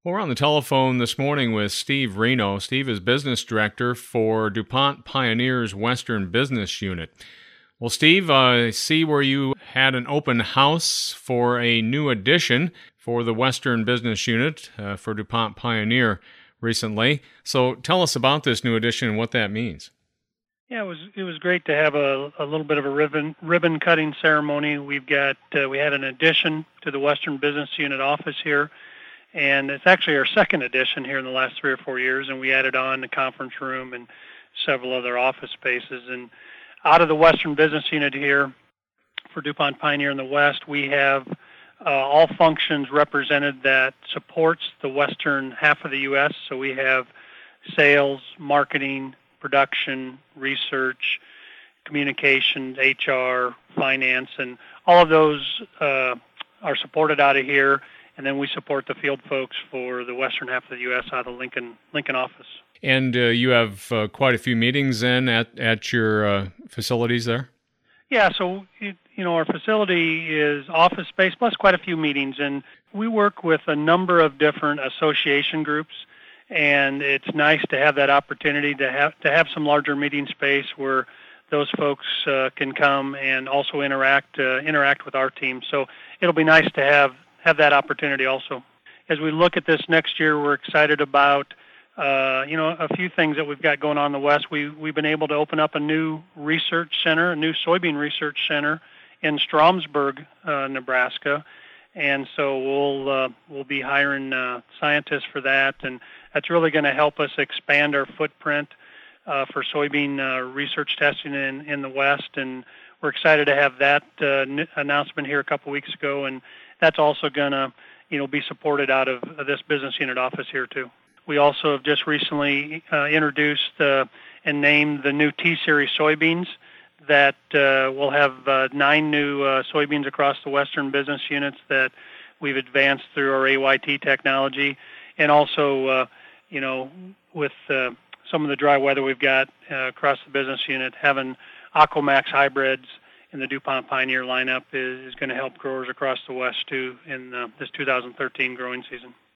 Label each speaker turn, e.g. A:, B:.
A: Well, we're on the telephone this morning with Steve Reno. Steve is business director for DuPont Pioneer's Western Business Unit. Well, Steve, I see where you had an open house for a new addition for the Western Business Unit for DuPont Pioneer recently. So tell us about this new addition and what that means.
B: Yeah, it was great to have a little bit of a ribbon cutting ceremony. We had an addition to the Western Business Unit office here. And it's actually our second edition here in the last 3 or 4 years, and we added on the conference room and several other office spaces. And out of the Western Business Unit here for DuPont Pioneer in the West, we have all functions represented that supports the western half of the U.S. So we have sales, marketing, production, research, communications, HR, finance, and all of those are supported out of here. And then we support the field folks for the western half of the U.S. out of the Lincoln office.
A: And you have quite a few meetings then at your facilities there?
B: Yeah, so our facility is office space plus quite a few meetings, and we work with a number of different association groups. And it's nice to have that opportunity to have some larger meeting space where those folks can come and also interact with our team. So it'll be nice to have that opportunity also. As we look at this next year, we're excited about a few things that we've got going on in the West. We've been able to open up a new research center, a new soybean research center in Stromsburg, Nebraska, and so we'll be hiring scientists for that, and that's really going to help us expand our footprint for soybean research testing in the West, and we're excited to have that announcement here a couple weeks ago, and that's also going to, be supported out of this business unit office here too. We also have just recently introduced and named the new T-Series soybeans that will have 9 new soybeans across the Western business units that we've advanced through our AYT technology, and also, with some of the dry weather we've got across the business unit, having Aquamax hybrids in the DuPont Pioneer lineup is going to help growers across the West too in this 2013 growing season.